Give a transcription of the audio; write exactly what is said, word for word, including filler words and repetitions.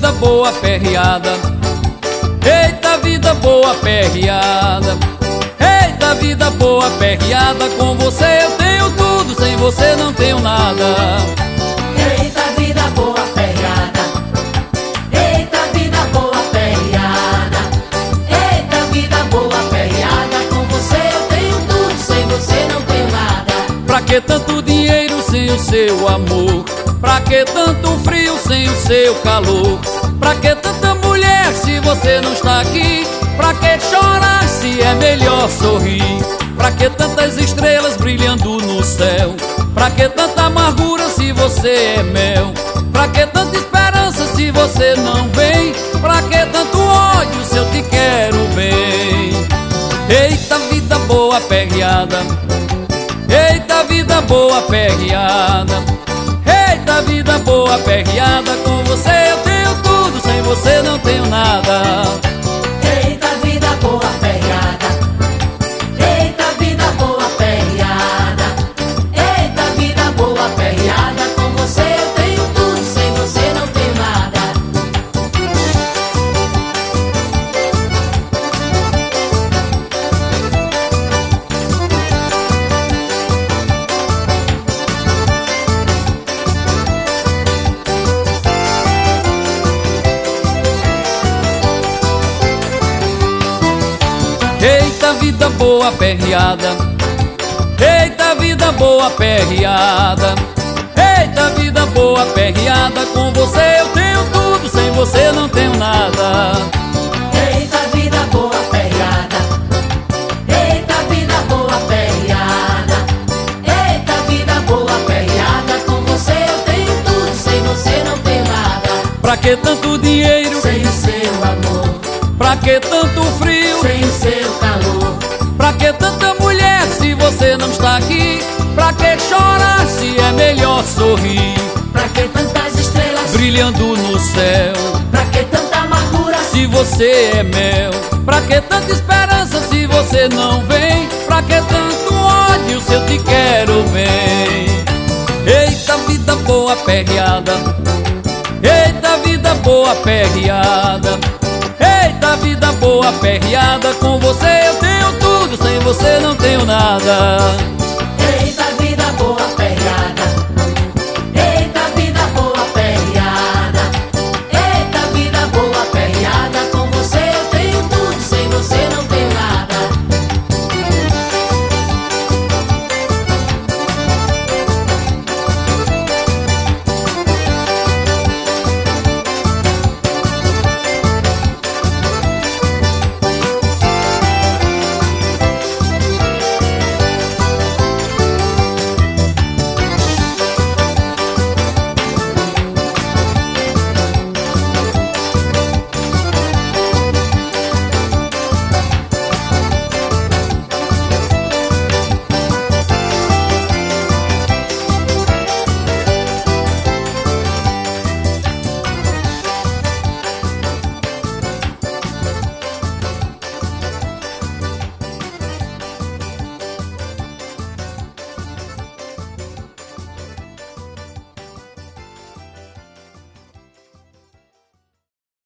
vida boa perreada. Eita vida boa perreada. Eita vida boa perreada. Com você eu tenho tudo, sem você não tenho nada. Eita vida boa perreada. Eita vida boa perreada. Eita vida boa perreada. Com você eu tenho tudo, sem você não tenho nada. Pra que tanto dinheiro sem o seu amor? Pra que tanto frio sem o seu calor? Pra que tanta mulher se você não está aqui? Pra que chorar se é melhor sorrir? Pra que tantas estrelas brilhando no céu? Pra que tanta amargura se você é mel? Pra que tanta esperança se você não vem? Pra que tanto ódio se eu te quero bem? Eita vida boa perreada. Eita vida boa perreada. Eita vida boa perreada. Com você eu tenho tudo, sem você não tenho nada. Eita vida boa perreada. Eita vida boa perreada. Eita vida boa perreada. Com você eu tenho tudo, sem você não tenho nada. Eita vida boa perreada. Eita vida boa perreada. Eita vida boa perreada. Com você eu tenho tudo, sem você não tenho nada. Eita vida boa perreada. Eita vida boa perreada. Eita vida boa perreada. Com você eu tenho tudo, sem você não tenho nada. Pra que tanto dinheiro sem o seu amor? Pra que tanto frio sem o seu calor? Pra que tanta mulher se você não está aqui? Pra que chorar se é melhor sorrir? Pra que tantas estrelas brilhando no céu? Pra que tanta amargura se você é mel? Pra que tanta esperança se você não vem? Pra que tanto ódio se eu te quero bem? Eita vida boa perreada. Eita vida boa perreada. Eita vida boa perreada. Com você eu tenho tudo, sem você não tenho nada.